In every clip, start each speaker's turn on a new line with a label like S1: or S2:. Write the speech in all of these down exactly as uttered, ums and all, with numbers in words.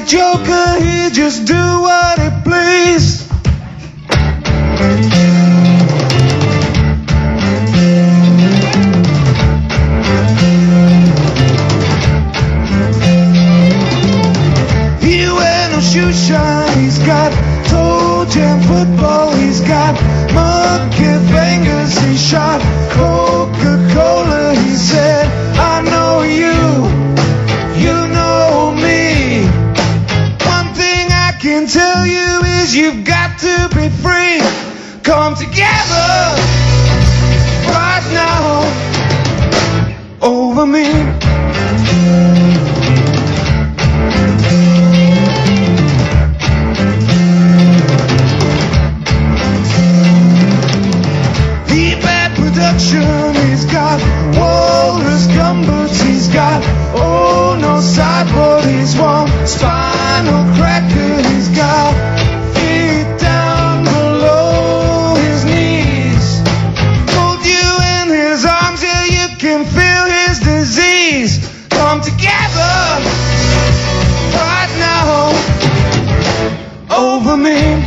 S1: joker, he just do what he please. He wear no shoe shine, he's got toe jam football, he's got monkey fingers, he shot Coca-Cola, he said, I know you, you know me. One thing I can tell you is you've got to be free. Come together right now over me. He's got walrus gumboots, he's got oh no sideboard, he's one spinal cracker, he's got feet down below his knees. Hold you in his arms, yeah, you can feel his disease. Come together right now over me.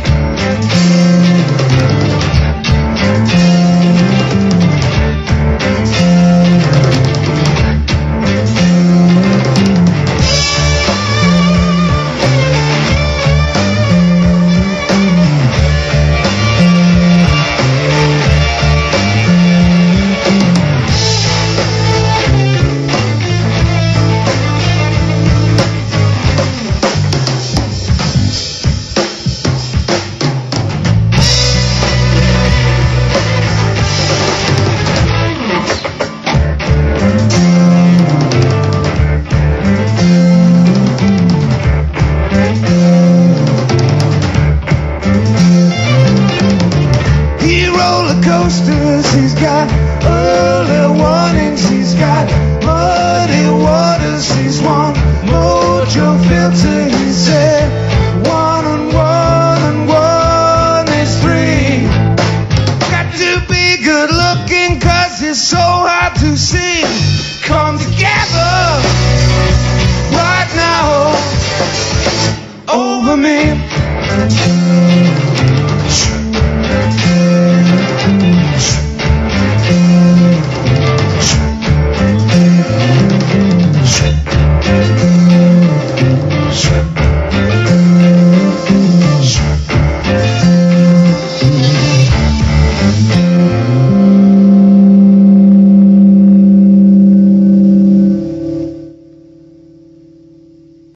S1: He's got early warnings, he's got muddy waters, he's one mojo filter, he said one and one and one is three. Got to be good looking cause it's so hard to see. Come together right now over me.